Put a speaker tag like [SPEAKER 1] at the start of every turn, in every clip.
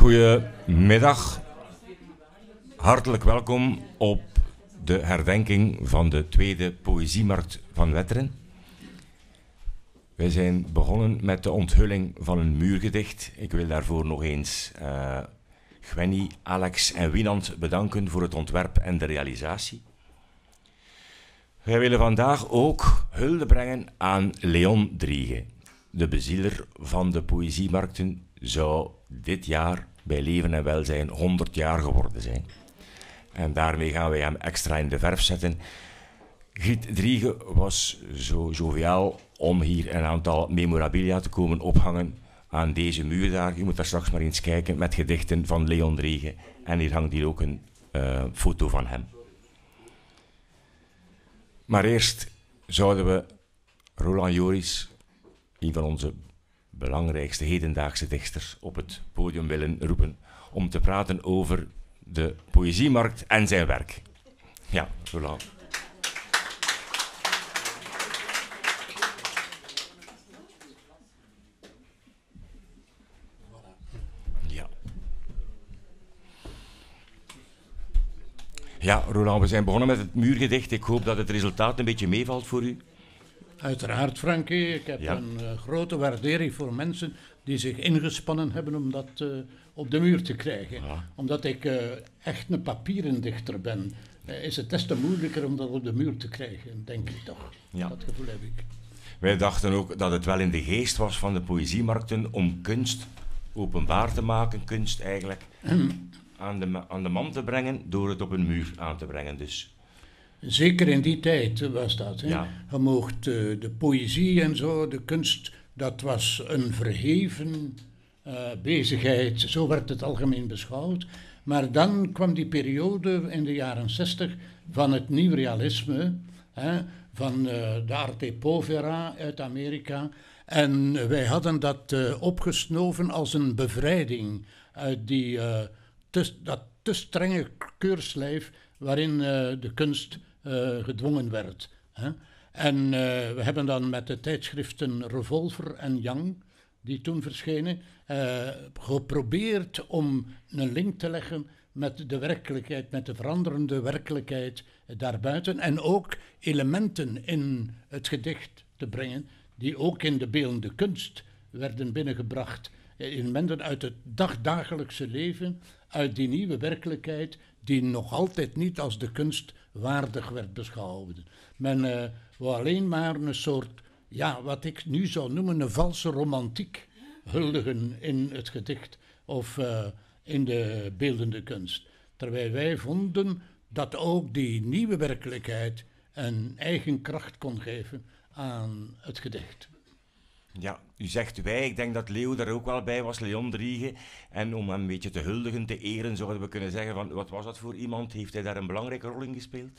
[SPEAKER 1] Goedemiddag. Hartelijk welkom op de herdenking van de tweede Poëziemarkt van Wetteren. Wij zijn begonnen met de onthulling van een muurgedicht. Ik wil daarvoor nog eens Gwenny, Alex en Wienand bedanken voor het ontwerp en de realisatie. Wij willen vandaag ook hulde brengen aan Leon Driege. De bezieler van de Poëziemarkten zou dit jaar bij leven en welzijn 100 jaar geworden zijn. En daarmee gaan wij hem extra in de verf zetten. Griet Driege was zo joviaal om hier een aantal memorabilia te komen ophangen aan deze muur daar. Je moet daar straks maar eens kijken met gedichten van Leon Driege. En hier hangt hier ook een foto van hem. Maar eerst zouden we Roland Joris, een van onze belangrijkste hedendaagse dichters, op het podium willen roepen om te praten over de Poëziemarkt en zijn werk. Ja, Roland. Ja, Roland, we zijn begonnen met het muurgedicht. Ik hoop dat het resultaat een beetje meevalt voor u.
[SPEAKER 2] Uiteraard, Frankie. Ik heb een grote waardering voor mensen die zich ingespannen hebben om dat op de muur te krijgen. Ja. Omdat ik echt een papieren dichter ben, is het des te moeilijker om dat op de muur te krijgen, denk ik toch. Ja. Dat gevoel heb ik.
[SPEAKER 1] Wij dachten ook dat het wel in de geest was van de Poëziemarkten om kunst openbaar te maken, kunst eigenlijk aan de man te brengen door het op een muur aan te brengen. Dus.
[SPEAKER 2] Zeker in die tijd was dat. Hè? Ja. Je mocht de poëzie en zo, de kunst, dat was een verheven bezigheid. Zo werd het algemeen beschouwd. Maar dan kwam die periode in de jaren 60 van het nieuw realisme, van de arte povera uit Amerika. En wij hadden dat opgesnoven als een bevrijding uit dat te strenge keurslijf waarin de kunst gedwongen werd. Hè? En we hebben dan met de tijdschriften Revolver en Young, die toen verschenen, geprobeerd om een link te leggen met de werkelijkheid, met de veranderende werkelijkheid daarbuiten. En ook elementen in het gedicht te brengen die ook in de beeldende kunst werden binnengebracht. Elementen uit het dagdagelijkse leven, uit die nieuwe werkelijkheid die nog altijd niet als de kunst waardig werd beschouwd. Men wou alleen maar een soort, wat ik nu zou noemen, een valse romantiek huldigen in het gedicht of in de beeldende kunst. Terwijl wij vonden dat ook die nieuwe werkelijkheid een eigen kracht kon geven aan het gedicht.
[SPEAKER 1] Ja, u zegt wij, ik denk dat Leo daar ook wel bij was, Leon Driege. En om hem een beetje te huldigen, te eren, zouden we kunnen zeggen, van, wat was dat voor iemand? Heeft hij daar een belangrijke rol in gespeeld?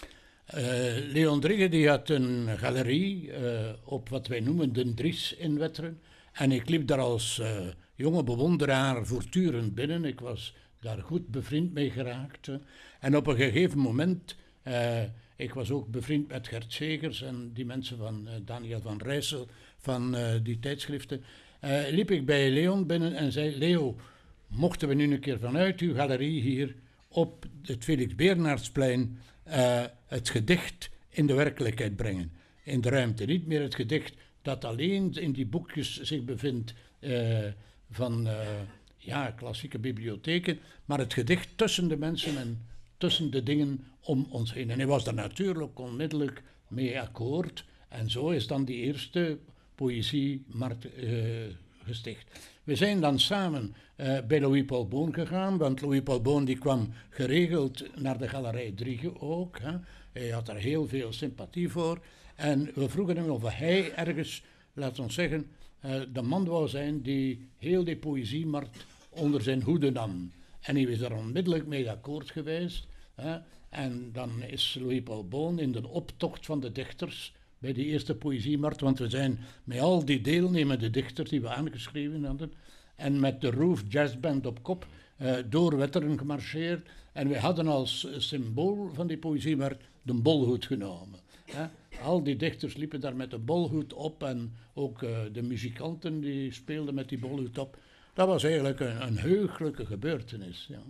[SPEAKER 2] Leon Driege die had een galerie op wat wij noemen de Dries in Wetteren. En ik liep daar als jonge bewonderaar voortdurend binnen. Ik was daar goed bevriend mee geraakt. En op een gegeven moment, ik was ook bevriend met Gert Segers en die mensen van Daniel van Rijssel, van die tijdschriften, liep ik bij Leon binnen en zei: Leo, mochten we nu een keer vanuit uw galerie hier op het Felix Bernhardsplein het gedicht in de werkelijkheid brengen. In de ruimte, niet meer het gedicht dat alleen in die boekjes zich bevindt van klassieke bibliotheken, maar het gedicht tussen de mensen en tussen de dingen om ons heen. En hij was daar natuurlijk onmiddellijk mee akkoord. En zo is dan die eerste Poëziemarkt gesticht. We zijn dan samen bij Louis Paul Boon gegaan, want Louis Paul Boon die kwam geregeld naar de Galerij Driege ook. Hè. Hij had er heel veel sympathie voor. En we vroegen hem of hij ergens, laten we zeggen, de man wou zijn die heel die Poëziemarkt onder zijn hoede nam. En hij is daar onmiddellijk mee akkoord geweest. Hè. En dan is Louis Paul Boon in de optocht van de dichters bij die eerste Poëziemarkt, want we zijn met al die deelnemende dichters die we aangeschreven hadden en met de Roof Jazzband op kop door Wetteren gemarcheerd. En we hadden als symbool van die Poëziemarkt de bolhoed genomen. Hè. Al die dichters liepen daar met de bolhoed op en ook de muzikanten die speelden met die bolhoed op. dat was eigenlijk een heugelijke gebeurtenis. Ja.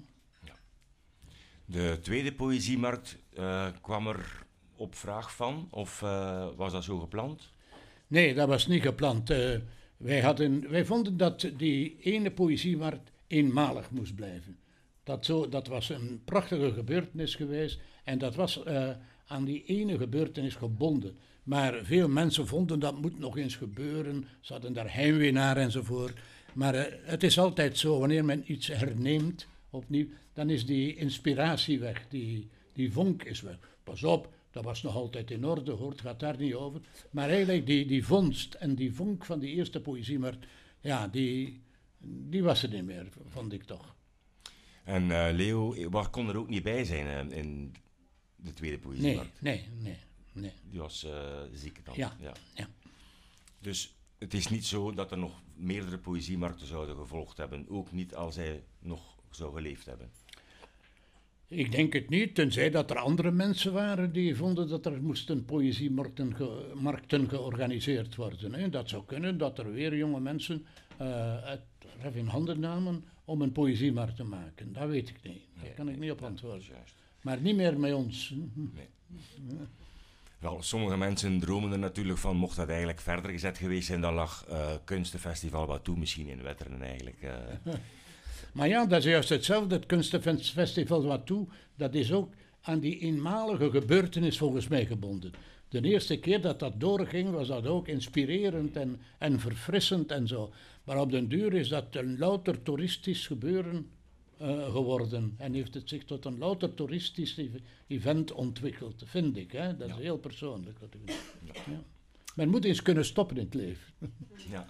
[SPEAKER 1] De tweede poëziemarkt kwam er op vraag van, of was dat zo gepland?
[SPEAKER 2] Nee, dat was niet gepland. Wij vonden dat die ene poëziemarkt eenmalig moest blijven. Dat was een prachtige gebeurtenis geweest en dat was aan die ene gebeurtenis gebonden. Maar veel mensen vonden dat moet nog eens gebeuren, ze hadden daar heimwee naar enzovoort. Maar het is altijd zo, wanneer men iets herneemt opnieuw, dan is die inspiratie weg, die vonk is weg. Pas op, dat was nog altijd in orde, hoor, het gaat daar niet over. Maar eigenlijk die vondst en die vonk van die eerste poëziemarkt, ja, die was er niet meer, vond ik toch.
[SPEAKER 1] En Leo, kon er ook niet bij zijn in de tweede poëziemarkt?
[SPEAKER 2] Nee.
[SPEAKER 1] Die was ziek dan?
[SPEAKER 2] Ja.
[SPEAKER 1] Dus het is niet zo dat er nog meerdere poëziemarkten zouden gevolgd hebben, ook niet als hij nog zou geleefd hebben?
[SPEAKER 2] Ik denk het niet, tenzij dat er andere mensen waren die vonden dat er moesten poëziemarkten georganiseerd worden. Hè. Dat zou kunnen, dat er weer jonge mensen het ref in handen namen om een poëziemarkt te maken. Dat weet ik niet, daar kan ik niet op antwoorden. Maar niet meer met ons.
[SPEAKER 1] Nee. Wel, sommige mensen dromen er natuurlijk van, mocht dat eigenlijk verder gezet geweest zijn, dan lag Kunstenfestival Watou misschien in Wetteren eigenlijk.
[SPEAKER 2] Maar ja, dat is juist hetzelfde. Het Kunstenfestival Watou, dat is ook aan die eenmalige gebeurtenis volgens mij gebonden. De eerste keer dat dat doorging, was dat ook inspirerend en verfrissend en zo. Maar op den duur is dat een louter toeristisch gebeuren geworden. En heeft het zich tot een louter toeristisch event ontwikkeld, vind ik. Hè? Dat is heel persoonlijk. Ja. Men moet eens kunnen stoppen in het leven.
[SPEAKER 1] Ja.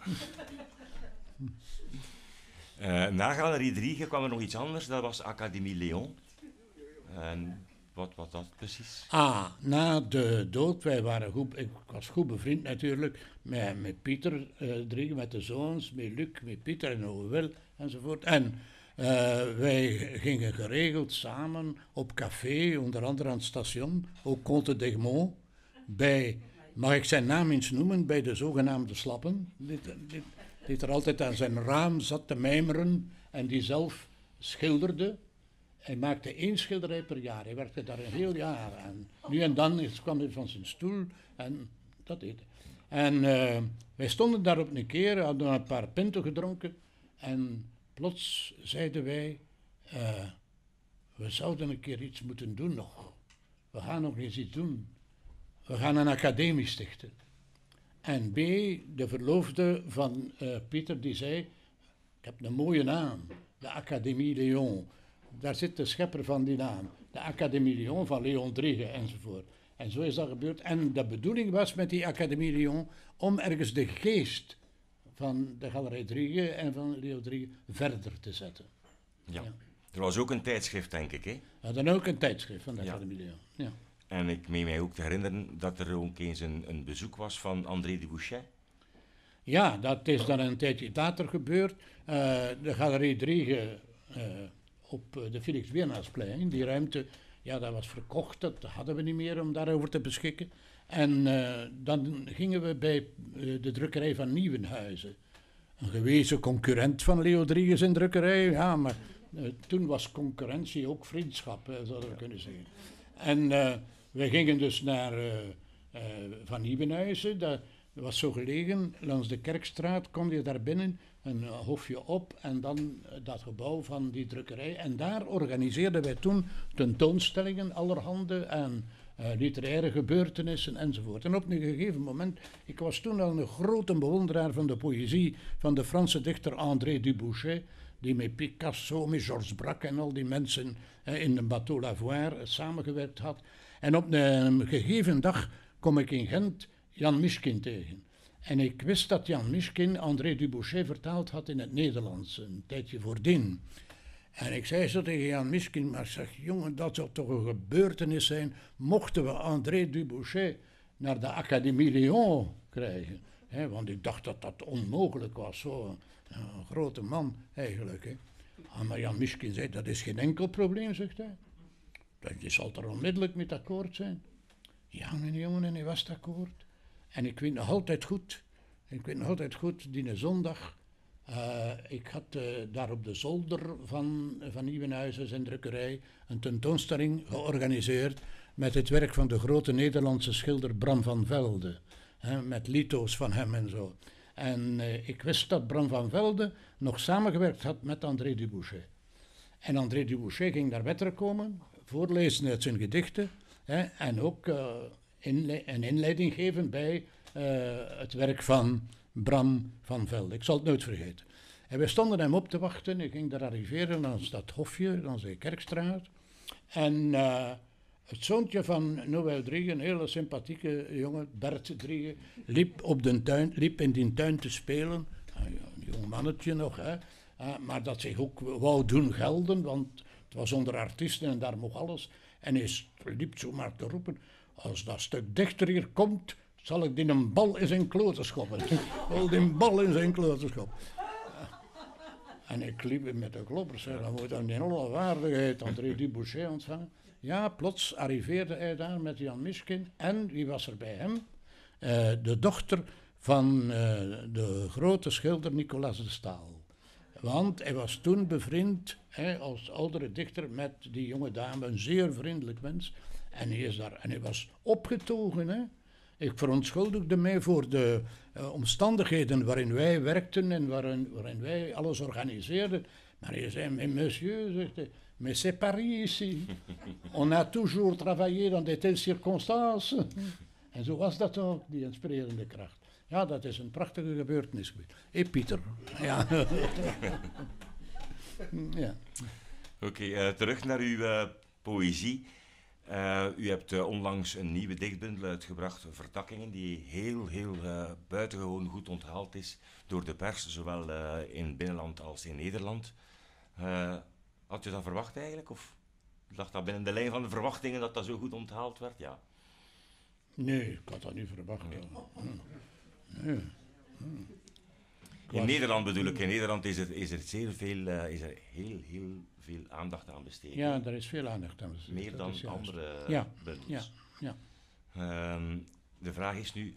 [SPEAKER 1] Na Galerie Driege kwam er nog iets anders, dat was Académie Léon. En wat was dat precies?
[SPEAKER 2] Na de dood, ik was goed bevriend natuurlijk met Pieter Driege, met de zoons, met Luc, met Pieter en Noël enzovoort. En wij gingen geregeld samen op café, onder andere aan het station, ook Comte d'Egmont, bij, mag ik zijn naam eens noemen, bij de zogenaamde Slappen, die er altijd aan zijn raam zat te mijmeren en die zelf schilderde. Hij maakte 1 schilderij per jaar, hij werkte daar een heel jaar aan. Nu en dan kwam hij van zijn stoel en dat deed hij. En wij stonden daar op een keer, hadden een paar pinten gedronken en plots zeiden wij, we zouden een keer iets moeten doen nog. We gaan nog eens iets doen. We gaan een academie stichten. En B, de verloofde van Pieter, die zei, ik heb een mooie naam, de Académie Léon. Daar zit de schepper van die naam, de Académie Léon van Léon Driege enzovoort. En zo is dat gebeurd. En de bedoeling was met die Académie Léon om ergens de geest van de Galerij Driege en van Léon Driege verder te zetten.
[SPEAKER 1] Ja. Er was ook een tijdschrift, denk ik, hè?
[SPEAKER 2] We hadden ook een tijdschrift van de Académie Léon. Ja.
[SPEAKER 1] En ik meen mij ook te herinneren dat er ook eens een bezoek was van André Dubouchet.
[SPEAKER 2] Ja, dat is dan een tijdje later gebeurd. De Galerie Driege op de Felix Bernardsplein, die ruimte, ja, dat was verkocht, dat hadden we niet meer om daarover te beschikken. En dan gingen we bij de drukkerij van Nieuwenhuizen. Een gewezen concurrent van Leo Drieges in drukkerij, ja, maar toen was concurrentie ook vriendschap, zouden we kunnen zeggen. En we gingen dus naar Van Nieuwenhuizen, dat was zo gelegen, langs de Kerkstraat kom je daar binnen, een hofje op en dan dat gebouw van die drukkerij. En daar organiseerden wij toen tentoonstellingen, allerhande en literaire gebeurtenissen enzovoort. En op een gegeven moment, ik was toen al een grote bewonderaar van de poëzie van de Franse dichter André Dubouchet, die met Picasso, met Georges Braque en al die mensen in de Bateau Lavoir samengewerkt had. En op een gegeven dag kom ik in Gent Jan Mishkin tegen. En ik wist dat Jan Mishkin André Dubouchet vertaald had in het Nederlands, een tijdje voordien. En ik zei zo tegen Jan Mishkin, maar zeg, jongen, dat zou toch een gebeurtenis zijn, mochten we André Dubouchet naar de Académie Léon krijgen. Want ik dacht dat dat onmogelijk was, zo een grote man eigenlijk. Maar Jan Mishkin zei, dat is geen enkel probleem, zegt hij. Je zal er onmiddellijk met akkoord zijn. Ja, mijn jongen, en hij was akkoord. En ik weet nog altijd goed, die zondag, Ik had daar op de zolder van Nieuwenhuizen, zijn drukkerij, een tentoonstelling georganiseerd met het werk van de grote Nederlandse schilder Bram van Velde. Met lito's van hem en zo. En ik wist dat Bram van Velde nog samengewerkt had met André Dubouchet. En André Dubouchet ging naar Wetteren komen, voorlezen uit zijn gedichten en ook een inleiding geven bij het werk van Bram van Velde. Ik zal het nooit vergeten. En we stonden hem op te wachten. Ik ging daar arriveren langs dat hofje, langs de Kerkstraat. En het zoontje van Noël Driege, een hele sympathieke jongen, Bert Driege, liep in die tuin te spelen. Een jong mannetje nog, hè. Maar dat zich ook wou doen gelden, want het was onder artiesten en daar mocht alles. En hij liep zomaar te roepen, als dat stuk dichter hier komt, zal ik die een bal in zijn kloten schoppen. Wel die bal in zijn kloten schoppen. En ik liep met de kloppers, zeg, dan moet dan in alle waardigheid André Dubouchet ontvangen. Ja, plots arriveerde hij daar met Jan Miskin en wie was er bij hem? De dochter van de grote schilder Nicolas de Staal. Want hij was toen bevriend als oudere dichter met die jonge dame, een zeer vriendelijk mens. En hij is daar, en hij was opgetogen. Hè. Ik verontschuldigde mij voor de omstandigheden waarin wij werkten en waarin wij alles organiseerden. Maar hij zei, monsieur, zegt hij, mais c'est Paris ici. On a toujours travaillé dans de telles circonstances. En zo was dat ook, die inspirerende kracht. Ja, dat is een prachtige gebeurtenis geweest. Hé, Pieter. Ja. Ja.
[SPEAKER 1] Oké, terug naar uw poëzie. U hebt onlangs een nieuwe dichtbundel uitgebracht, Vertakkingen, die heel buitengewoon goed onthaald is door de pers, zowel in het binnenland als in Nederland. Had je dat verwacht eigenlijk? Of lag dat binnen de lijn van de verwachtingen dat dat zo goed onthaald werd? Ja.
[SPEAKER 2] Nee, ik had dat niet verwacht. Nee.
[SPEAKER 1] In Nederland bedoel ik, in Nederland is er zeer veel, heel veel aandacht aan besteed.
[SPEAKER 2] Ja, er is veel aandacht aan besteed.
[SPEAKER 1] Meer dan andere bundels.
[SPEAKER 2] Ja.
[SPEAKER 1] De vraag is nu,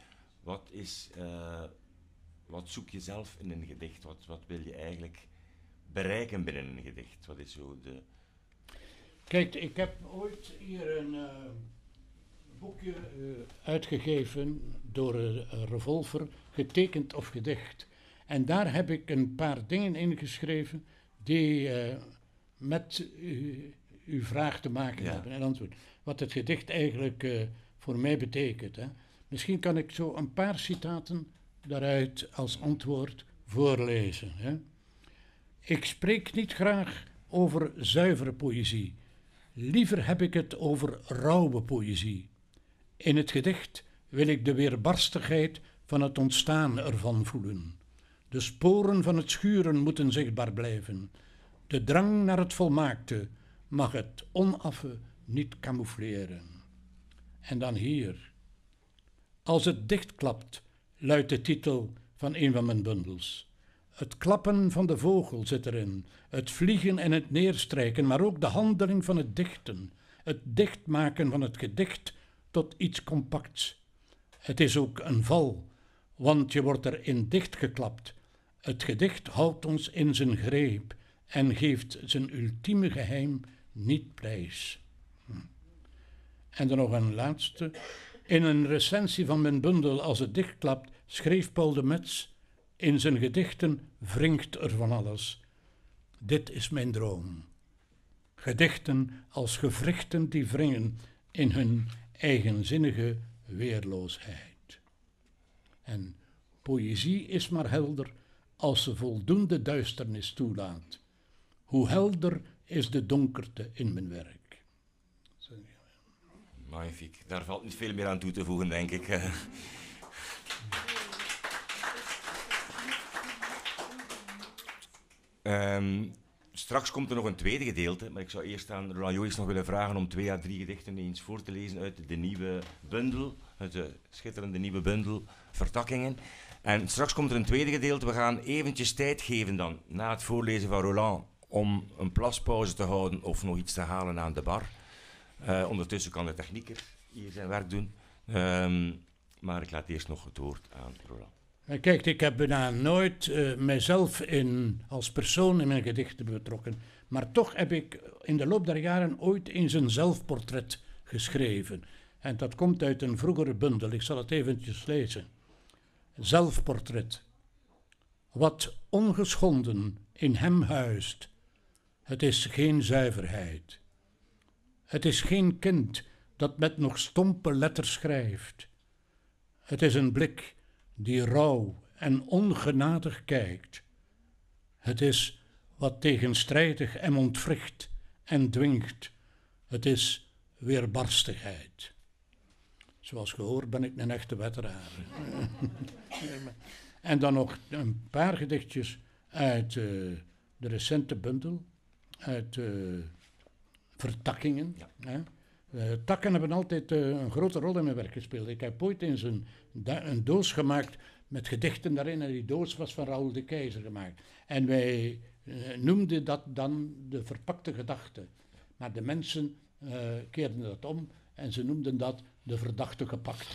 [SPEAKER 1] wat zoek je zelf in een gedicht? Wat wil je eigenlijk bereiken binnen een gedicht? Wat is zo de...
[SPEAKER 2] Kijk, ik heb ooit hier een boekje uitgegeven door Revolver, getekend of gedicht. En daar heb ik een paar dingen ingeschreven die met uw vraag te maken hebben en antwoord. Wat het gedicht eigenlijk voor mij betekent. Hè. Misschien kan ik zo een paar citaten daaruit als antwoord voorlezen. Hè. Ik spreek niet graag over zuivere poëzie. Liever heb ik het over rauwe poëzie. In het gedicht wil ik de weerbarstigheid van het ontstaan ervan voelen. De sporen van het schuren moeten zichtbaar blijven. De drang naar het volmaakte mag het onaffe niet camoufleren. En dan hier. Als het dichtklapt, luidt de titel van een van mijn bundels. Het klappen van de vogel zit erin, het vliegen en het neerstrijken, maar ook de handeling van het dichten, het dichtmaken van het gedicht tot iets compacts. Het is ook een val, want je wordt erin dichtgeklapt. Het gedicht houdt ons in zijn greep en geeft zijn ultieme geheim niet prijs. En dan nog een laatste. In een recensie van mijn bundel Als het dichtklapt schreef Paul de Metz: in zijn gedichten wringt er van alles. Dit is mijn droom. Gedichten als gewrichten die wringen in hun eigenzinnige weerloosheid. En poëzie is maar helder als ze voldoende duisternis toelaat. Hoe helder is de donkerte in mijn werk.
[SPEAKER 1] Magnifiek. Daar valt niet veel meer aan toe te voegen, denk ik. Straks komt er nog een tweede gedeelte, maar ik zou eerst aan Roland Joris nog willen vragen om 2 à 3 gedichten eens voor te lezen uit de nieuwe bundel, uit de schitterende nieuwe bundel Vertakkingen. En straks komt er een tweede gedeelte. We gaan eventjes tijd geven dan, na het voorlezen van Roland, om een plaspauze te houden of nog iets te halen aan de bar. Ondertussen kan de technieker hier zijn werk doen. Maar ik laat eerst nog het woord aan Roland.
[SPEAKER 2] Kijk, ik heb bijna nooit mijzelf als persoon in mijn gedichten betrokken. Maar toch heb ik in de loop der jaren ooit eens een zelfportret geschreven. En dat komt uit een vroegere bundel. Ik zal het eventjes lezen. Zelfportret. Wat ongeschonden in hem huist, het is geen zuiverheid. Het is geen kind dat met nog stompe letters schrijft. Het is een blik die rauw en ongenadig kijkt. Het is wat tegenstrijdig hem ontwricht en dwingt. Het is weerbarstigheid. Zoals gehoord ben ik een echte veteraan. En dan nog een paar gedichtjes uit de recente bundel, uit Vertakkingen. Ja. Takken hebben altijd een grote rol in mijn werk gespeeld. Ik heb ooit eens een doos gemaakt met gedichten daarin en die doos was van Raoul de Keizer gemaakt. En wij noemden dat dan de verpakte gedachte. Maar de mensen keerden dat om en ze noemden dat de verdachte gepakte.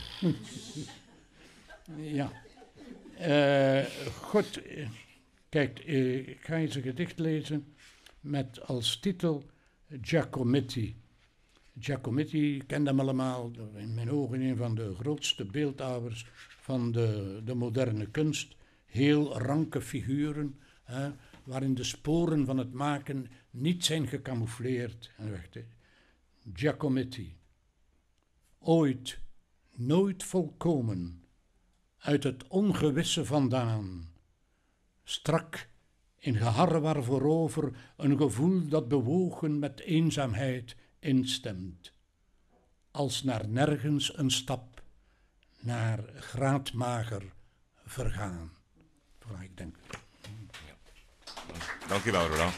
[SPEAKER 2] Ja. Goed, kijk, ik ga eens een gedicht lezen met als titel Giacometti. Giacometti, kent hem allemaal, in mijn ogen een van de grootste beeldhouwers van de moderne kunst. Heel ranke figuren, waarin de sporen van het maken niet zijn gecamoufleerd. Giacometti. Ooit, nooit volkomen, uit het ongewisse vandaan. Strak, in geharrewar voorover, een gevoel dat bewogen met eenzaamheid instemt. Als naar nergens een stap, naar graadmager vergaan. Voilà, ik denk.
[SPEAKER 1] Dank u wel, Roland.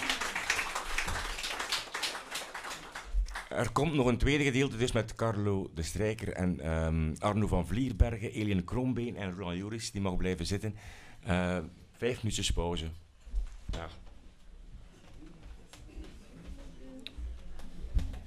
[SPEAKER 1] Er komt nog een tweede gedeelte dus met Carlo de Strijker en Arno van Vlierbergen, Eliane Krombeen en Roland Joris. Die mag blijven zitten. 5 minuutjes pauze. Ja.